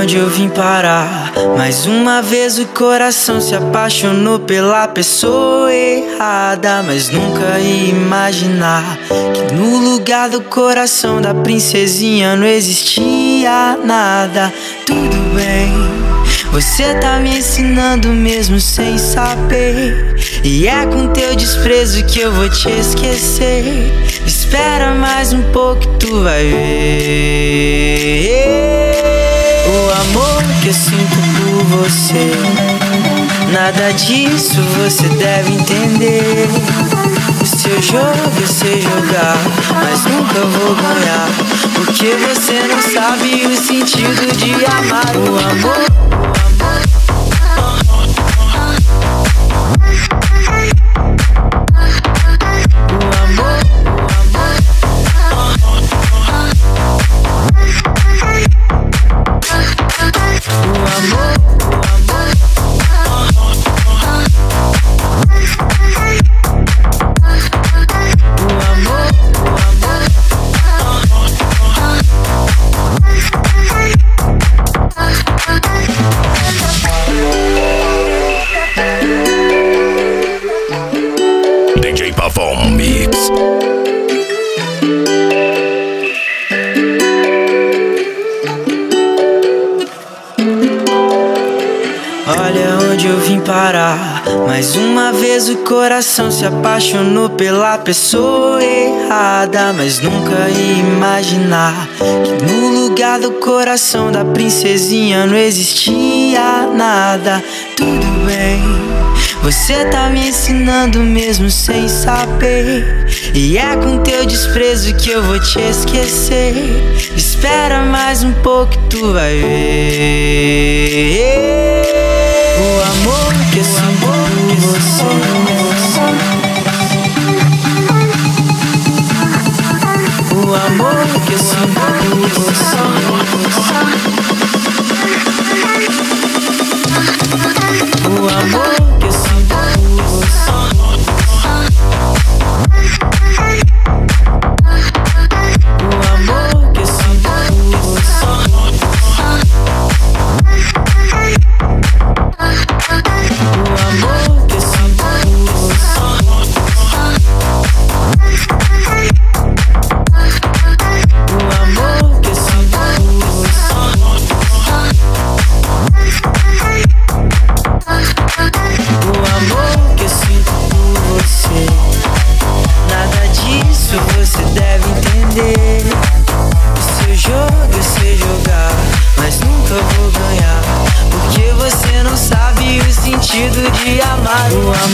onde eu vim parar. Mais uma vez o coração se apaixonou pela pessoa errada, mas nunca ia imaginar que no lugar do coração da princesinha não existia nada. Tudo bem, você tá me ensinando mesmo sem saber, e é com teu desprezo que eu vou te esquecer. Espera mais um pouco que tu vai ver o amor que eu sinto por você. Nada disso você deve entender. O seu jogo eu sei jogar, mas nunca vou ganhar, porque você não sabe o sentido de amar. O amor, DJ Pavão Mix. olha onde eu vim parar. Mais uma vez o coração se apaixonou pela pessoa errada, mas nunca ia imaginar que no lugar do coração da princesinha não existia nada. Tudo bem, você tá me ensinando mesmo sem saber, e é com teu desprezo que eu vou te esquecer. Espera mais um pouco que tu vai ver o amor que eu sinto por você. O amor que eu sinto por você. O amor que eu sinto por você. O amor que eu sinto por você. O amor que eu sinto por você. O amor que eu sinto por você. O amor que eu sinto por você. Nada disso você deve entender. O seu jogo eu sei jogar, mas nunca vou ganhar, porque você não sabe o sentido de amar. O amor